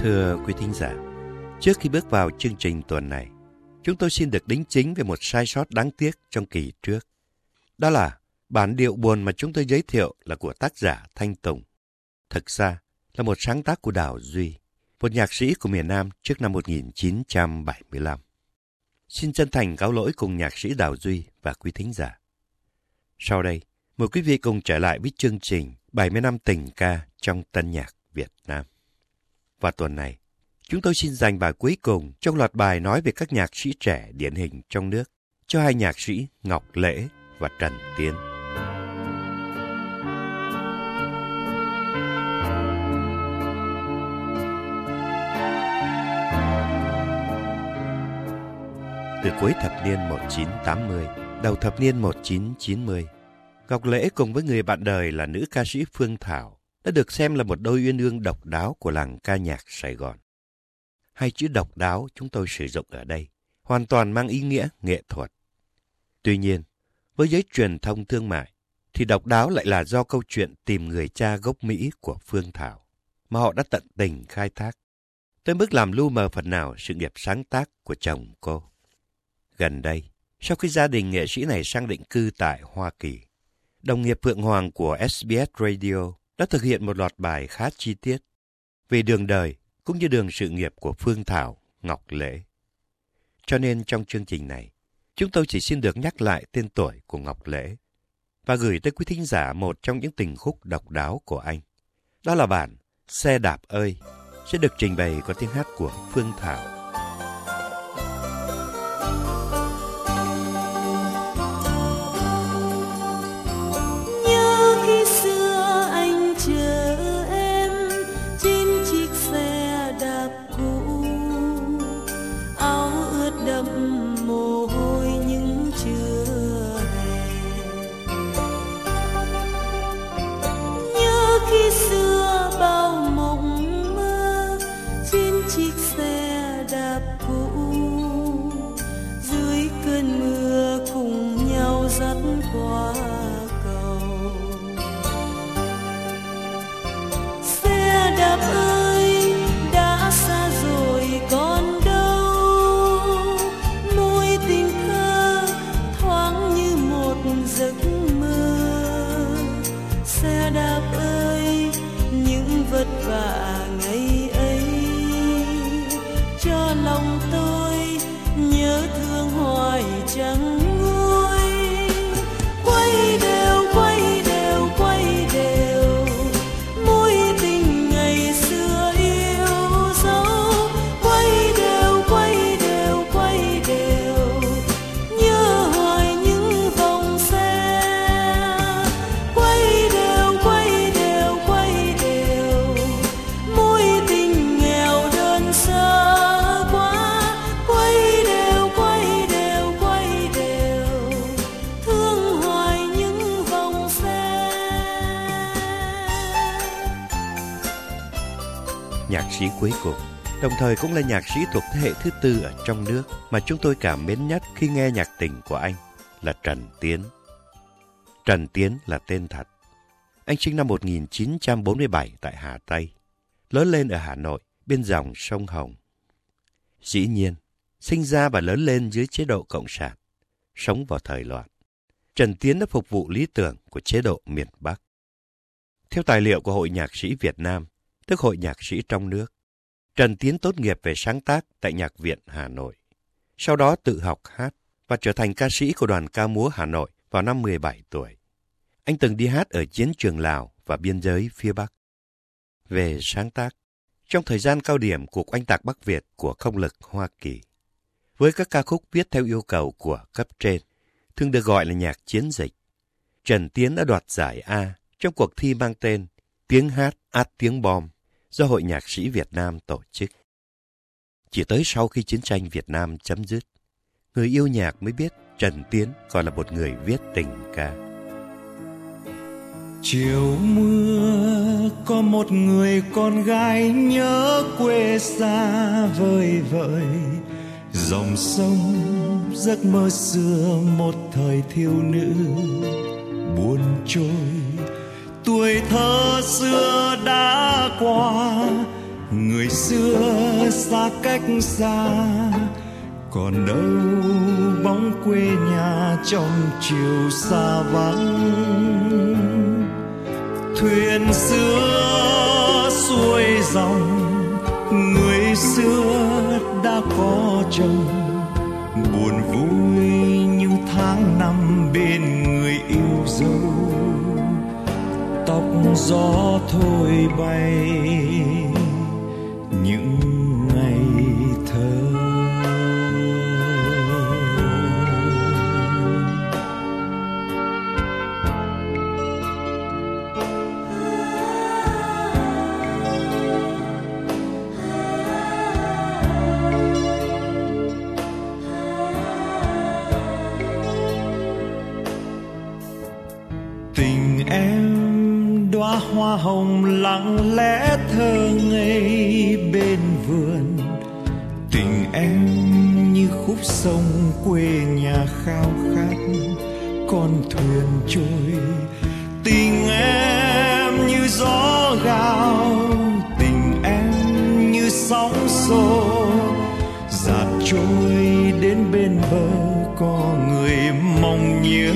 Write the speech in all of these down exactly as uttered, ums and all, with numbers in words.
Thưa quý thính giả, trước khi bước vào chương trình tuần này, chúng tôi xin được đính chính về một sai sót đáng tiếc trong kỳ trước. Đó là bản điệu buồn mà chúng tôi giới thiệu là của tác giả Thanh Tùng. Thực ra là một sáng tác của Đào Duy, một nhạc sĩ của miền Nam trước năm một nghìn chín trăm bảy mươi lăm. Xin chân thành cáo lỗi cùng nhạc sĩ Đào Duy và quý thính giả. Sau đây, mời quý vị cùng trở lại với chương trình bảy mươi năm tình ca trong tân nhạc Việt Nam. Và tuần này, chúng tôi xin dành bài cuối cùng trong loạt bài nói về các nhạc sĩ trẻ điển hình trong nước cho hai nhạc sĩ Ngọc Lễ và Trần Tiến. Từ cuối thập niên một nghìn chín trăm tám mươi, đầu thập niên một nghìn chín trăm chín mươi, Ngọc Lễ cùng với người bạn đời là nữ ca sĩ Phương Thảo đã được xem là một đôi uyên ương độc đáo của làng ca nhạc Sài Gòn. Hai chữ độc đáo chúng tôi sử dụng ở đây hoàn toàn mang ý nghĩa nghệ thuật. Tuy nhiên, với giới truyền thông thương mại, thì độc đáo lại là do câu chuyện tìm người cha gốc Mỹ của Phương Thảo, mà họ đã tận tình khai thác, tới mức làm lu mờ phần nào sự nghiệp sáng tác của chồng cô. Gần đây, sau khi gia đình nghệ sĩ này sang định cư tại Hoa Kỳ, đồng nghiệp Phượng Hoàng của ét bê ét Radio đã thực hiện một loạt bài khá chi tiết về đường đời cũng như đường sự nghiệp của Phương Thảo, Ngọc Lễ. Cho nên trong chương trình này, chúng tôi chỉ xin được nhắc lại tên tuổi của Ngọc Lễ và gửi tới quý thính giả một trong những tình khúc độc đáo của anh. Đó là bản Xe Đạp Ơi, sẽ được trình bày qua tiếng hát của Phương Thảo. Qua cầu xe đạp ơi đã xa rồi còn đâu, môi tình thơ thoáng như một giấc mơ. Xe đạp ơi những vất vả ngày ấy cho lòng tôi nhớ thương hoài chẳng nhạc sĩ cuối cùng, đồng thời cũng là nhạc sĩ thuộc thế hệ thứ tư ở trong nước mà chúng tôi cảm mến nhất khi nghe nhạc tình của anh là Trần Tiến. Trần Tiến là tên thật. Anh sinh năm một nghìn chín trăm bốn mươi bảy tại Hà Tây, lớn lên ở Hà Nội bên dòng sông Hồng. Dĩ nhiên, sinh ra và lớn lên dưới chế độ Cộng sản, sống vào thời loạn, Trần Tiến đã phục vụ lý tưởng của chế độ miền Bắc. Theo tài liệu của Hội Nhạc sĩ Việt Nam, tức Hội Nhạc sĩ trong nước, Trần Tiến tốt nghiệp về sáng tác tại Nhạc viện Hà Nội. Sau đó tự học hát và trở thành ca sĩ của đoàn ca múa Hà Nội vào năm mười bảy tuổi. Anh từng đi hát ở chiến trường Lào và biên giới phía Bắc. Về sáng tác, trong thời gian cao điểm cuộc oanh tạc Bắc Việt của không lực Hoa Kỳ, với các ca khúc viết theo yêu cầu của cấp trên, thường được gọi là nhạc chiến dịch, Trần Tiến đã đoạt giải A trong cuộc thi mang tên Tiếng hát át tiếng bom do Hội Nhạc sĩ Việt Nam tổ chức. Chỉ tới sau khi chiến tranh Việt Nam chấm dứt, người yêu nhạc mới biết Trần Tiến còn là một người viết tình ca. Chiều mưa có một người con gái nhớ quê xa vời vợi, dòng sông giấc mơ xưa một thời thiếu nữ buồn trôi. Tuổi thơ xưa đã qua, người xưa xa cách xa, còn đâu bóng quê nhà trong chiều xa vắng. Thuyền xưa xuôi dòng, người xưa đã có chồng, buồn vui như tháng năm bên người yêu dấu. Tóc gió thôi bay những ngày thơ. Tình em đóa hoa hồng lặng lẽ thơ ngây bên vườn, tình em như khúc sông quê nhà khao khát con thuyền trôi. Tình em như gió gào, tình em như sóng xô, dạt trôi đến bên bờ có người mong nhớ.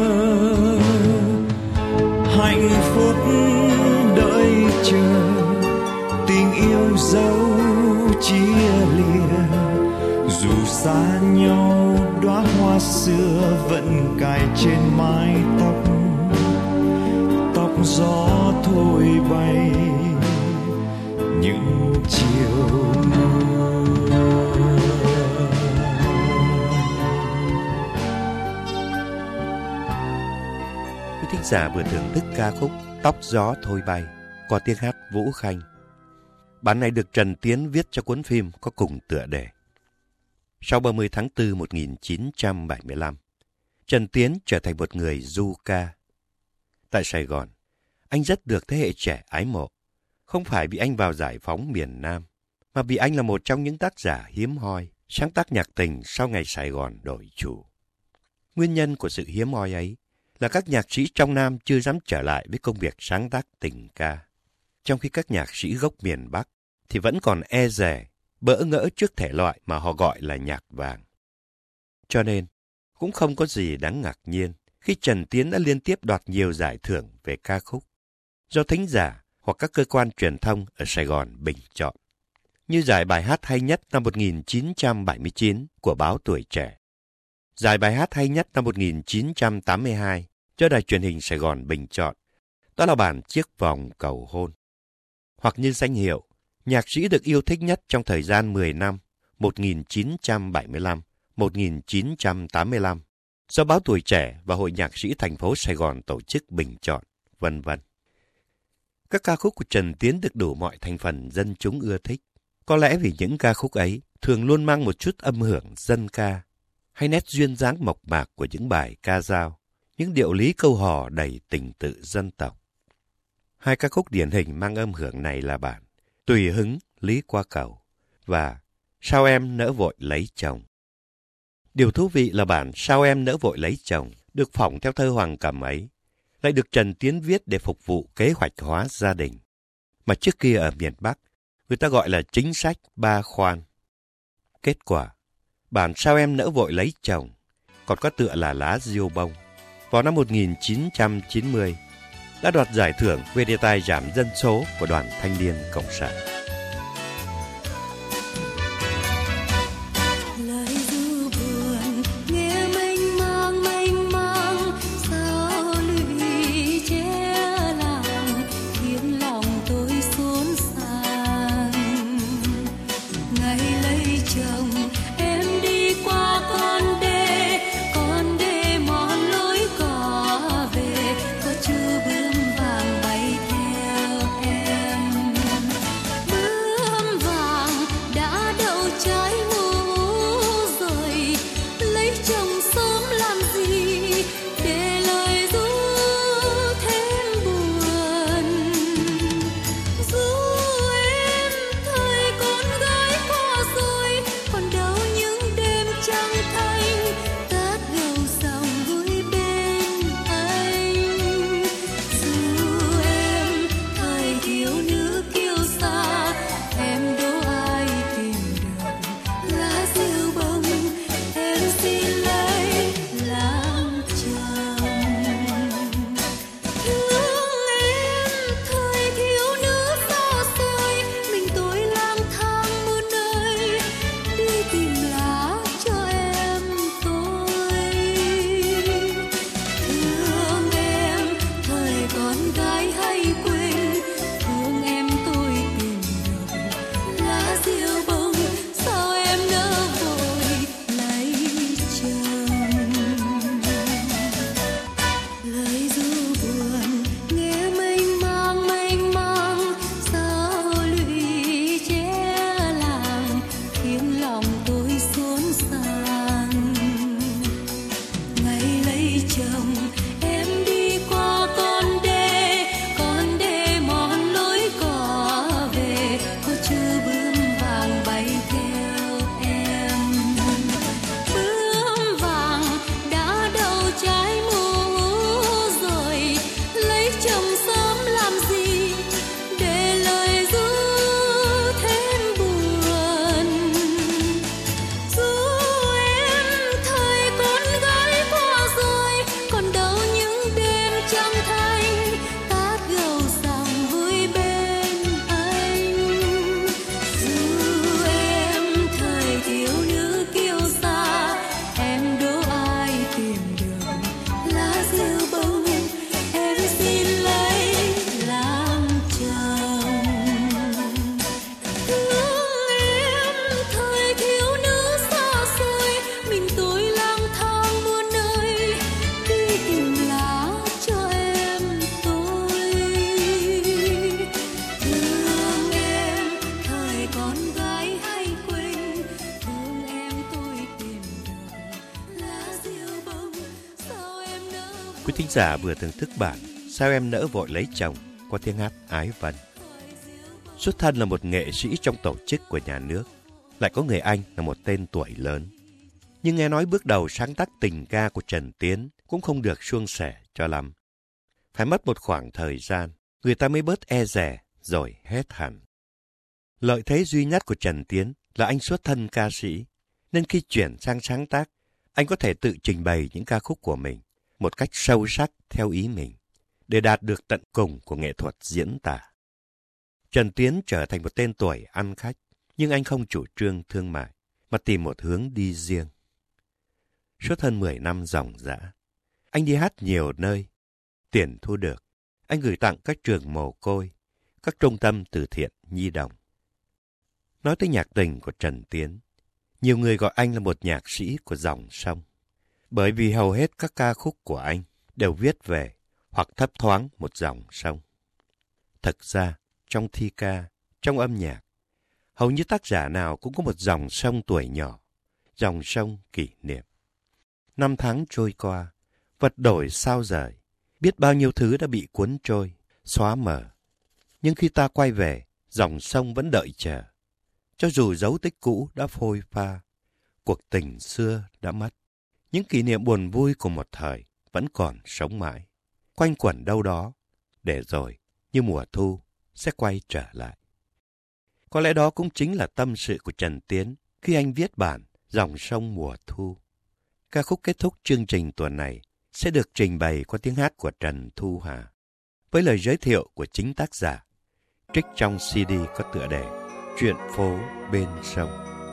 Hạnh phúc đợi chờ, tình yêu dấu chia lìa, dù xa nhau đóa hoa xưa vẫn cài trên mái tóc. Tóc gió thôi bay những chiều mưa. Quý thính giả vừa thưởng thức ca khúc Tóc gió thôi bay qua tiếng hát Vũ Khanh. Bản này được Trần Tiến viết cho cuốn phim có cùng tựa đề. Sau ba mươi tháng tư một nghìn chín trăm bảy mươi lăm, Trần Tiến trở thành một người du ca. Tại Sài Gòn, anh rất được thế hệ trẻ ái mộ, không phải vì anh vào giải phóng miền Nam, mà vì anh là một trong những tác giả hiếm hoi sáng tác nhạc tình sau ngày Sài Gòn đổi chủ. Nguyên nhân của sự hiếm hoi ấy là các nhạc sĩ trong Nam chưa dám trở lại với công việc sáng tác tình ca, trong khi các nhạc sĩ gốc miền Bắc thì vẫn còn e dè, bỡ ngỡ trước thể loại mà họ gọi là nhạc vàng. Cho nên, cũng không có gì đáng ngạc nhiên khi Trần Tiến đã liên tiếp đoạt nhiều giải thưởng về ca khúc, do thính giả hoặc các cơ quan truyền thông ở Sài Gòn bình chọn, như giải bài hát hay nhất năm một nghìn chín trăm bảy mươi chín của báo Tuổi Trẻ, giải bài hát hay nhất năm một nghìn chín trăm tám mươi hai do Đài Truyền hình Sài Gòn bình chọn, đó là bản Chiếc vòng cầu hôn, hoặc như danh hiệu nhạc sĩ được yêu thích nhất trong thời gian mười năm một nghìn chín trăm bảy mươi lăm đến một nghìn chín trăm tám mươi lăm do báo Tuổi Trẻ và Hội Nhạc sĩ thành phố Sài Gòn tổ chức bình chọn, vân vân. Các ca khúc của Trần Tiến được đủ mọi thành phần dân chúng ưa thích, có lẽ vì những ca khúc ấy thường luôn mang một chút âm hưởng dân ca, hay nét duyên dáng mộc mạc của những bài ca dao, những điệu lý câu hò đầy tình tự dân tộc. Hai ca khúc điển hình mang âm hưởng này là bản Tùy hứng Lý Qua Cầu và Sao em nỡ vội lấy chồng. Điều thú vị là bản Sao em nỡ vội lấy chồng được phỏng theo thơ Hoàng Cầm ấy lại được Trần Tiến viết để phục vụ kế hoạch hóa gia đình, mà trước kia ở miền Bắc người ta gọi là chính sách ba khoan. Kết quả, bản Sao em nỡ vội lấy chồng còn có tựa là Lá diêu bông vào năm một nghìn chín trăm chín mươi đã đoạt giải thưởng về đề tài giảm dân số của Đoàn Thanh niên Cộng sản. Con Quý thính giả vừa thưởng thức bản Sao Em Nỡ Vội Lấy Chồng qua tiếng hát Ái Vân. Xuất thân là một nghệ sĩ trong tổ chức của nhà nước, lại có người anh là một tên tuổi lớn. Nhưng nghe nói bước đầu sáng tác tình ca của Trần Tiến cũng không được suôn sẻ cho lắm. Phải mất một khoảng thời gian, người ta mới bớt e dè rồi hết hẳn. Lợi thế duy nhất của Trần Tiến là anh xuất thân ca sĩ, nên khi chuyển sang sáng tác, anh có thể tự trình bày những ca khúc của mình một cách sâu sắc theo ý mình, để đạt được tận cùng của nghệ thuật diễn tả. Trần Tiến trở thành một tên tuổi ăn khách, nhưng anh không chủ trương thương mại, mà tìm một hướng đi riêng. Suốt hơn mười năm ròng rã, anh đi hát nhiều nơi. Tiền thu được, anh gửi tặng các trường mồ côi, các trung tâm từ thiện nhi đồng. Nói tới nhạc tình của Trần Tiến, nhiều người gọi anh là một nhạc sĩ của dòng sông, bởi vì hầu hết các ca khúc của anh đều viết về hoặc thấp thoáng một dòng sông. Thực ra, trong thi ca, trong âm nhạc, hầu như tác giả nào cũng có một dòng sông tuổi nhỏ, dòng sông kỷ niệm. Năm tháng trôi qua, vật đổi sao rời, biết bao nhiêu thứ đã bị cuốn trôi, xóa mờ. Nhưng khi ta quay về, dòng sông vẫn đợi chờ. Cho dù dấu tích cũ đã phôi pha, cuộc tình xưa đã mất, những kỷ niệm buồn vui của một thời vẫn còn sống mãi, quanh quẩn đâu đó, để rồi như mùa thu sẽ quay trở lại. Có lẽ đó cũng chính là tâm sự của Trần Tiến khi anh viết bản Dòng Sông Mùa Thu. Ca khúc kết thúc chương trình tuần này sẽ được trình bày qua tiếng hát của Trần Thu Hà, với lời giới thiệu của chính tác giả, trích trong xê đê có tựa đề Chuyện phố bên sông.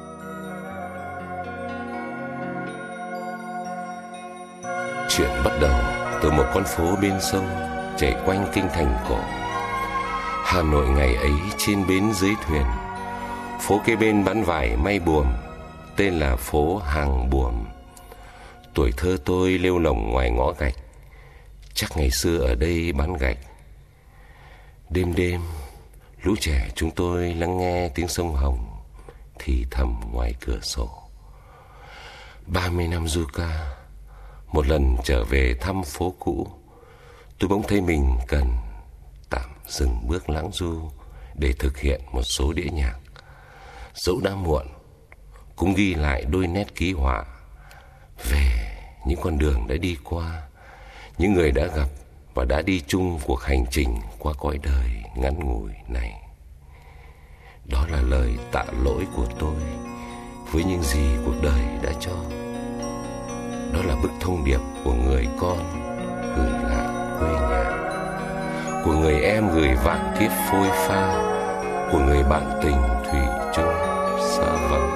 Chuyện bắt đầu từ một con phố bên sông chảy quanh kinh thành cổ. Hà Nội ngày ấy trên bến dưới thuyền, phố kế bên bán vải may buồm, tên là phố Hàng Buồm. Tuổi thơ tôi lêu lổng ngoài ngõ gạch, chắc ngày xưa ở đây bán gạch. Đêm đêm, lũ trẻ chúng tôi lắng nghe tiếng sông Hồng thì thầm ngoài cửa sổ. Ba mươi năm du ca, một lần trở về thăm phố cũ, tôi bỗng thấy mình cần tạm dừng bước lãng du để thực hiện một số đĩa nhạc. Dẫu đã muộn, cũng ghi lại đôi nét ký họa về những con đường đã đi qua, những người đã gặp và đã đi chung cuộc hành trình qua cõi đời ngắn ngủi này. Đó là lời tạ lỗi của tôi với những gì cuộc đời đã cho. Đó là bức thông điệp của người con gửi lại quê nhà, của người em gửi vạn kiếp phôi pha, của người bạn tình thủy chung xa vắng.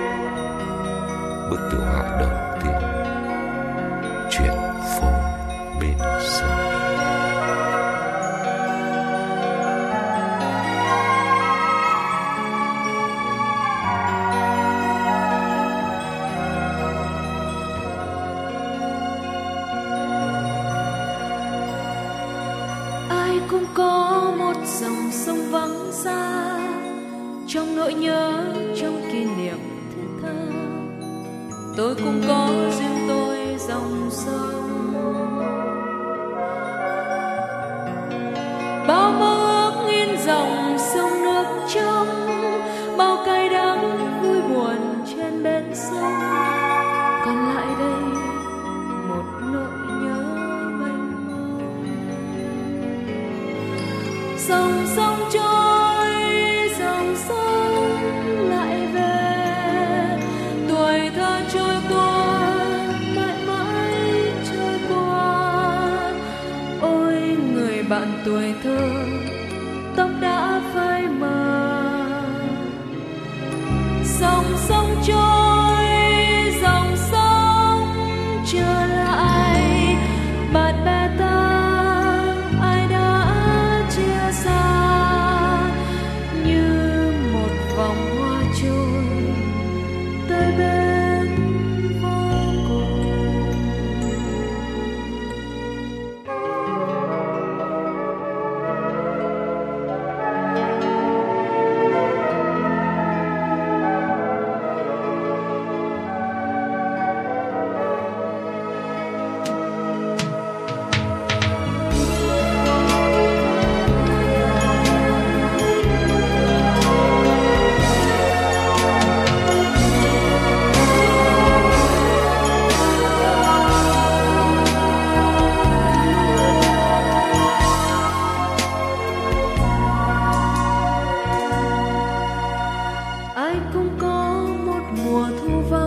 Bức tự họa đầu tiên, chuyện phố bên sông. Cũng có một dòng sông vắng xa trong nỗi nhớ, trong kỷ niệm thiết tha. Tôi cũng có riêng tôi dòng sông, bao mơ ước in dòng sông nước trong, bao cay đắng vui buồn trên bên sông. Còn lại đây một nỗi nhớ mênh mông. Dòng sông trôi, dòng sông lại về, tuổi thơ trôi qua, mãi mãi trôi qua. Ôi người bạn tuổi thơ, tóc đã phai mờ. Dòng sông trôi, dòng sông trở lại, bạn bè ta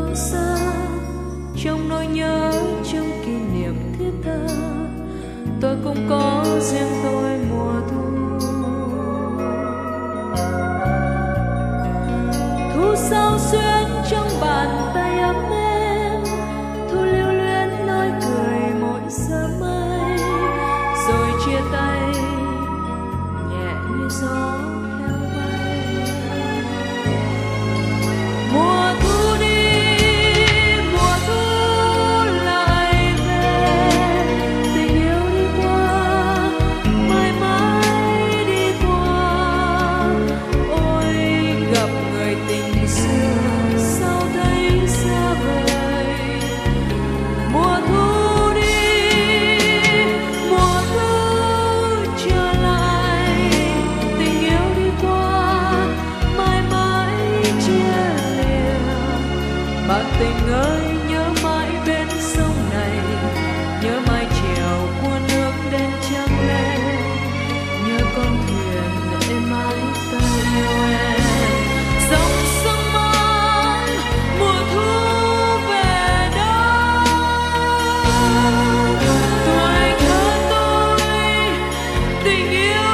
phương xa, trong nỗi nhớ, trong kỷ niệm thiết tha, tôi cũng có riêng tôi mùa thu. Thu sao xuyến trong bàn tay ấm êm, thu lưu luyến nói cười mỗi sớm mai, rồi chia tay nhẹ như gió theo bay. Mùa thu đi, mùa thu lại về, tình yêu đi qua, mãi mãi đi qua. Ôi gặp người tình xưa sao thấy xa vời. Mùa thu đi, mùa thu trở lại, tình yêu đi qua, mãi mãi chia lìa. Bạn tình ơi, nhớ mãi bên sông này, nhớ mãi chiều của nước đến trăng lên, nhớ con thuyền êm ái ta yêu em. Dòng sông mang mùa thu về đâu, tuổi thơ tôi tình yêu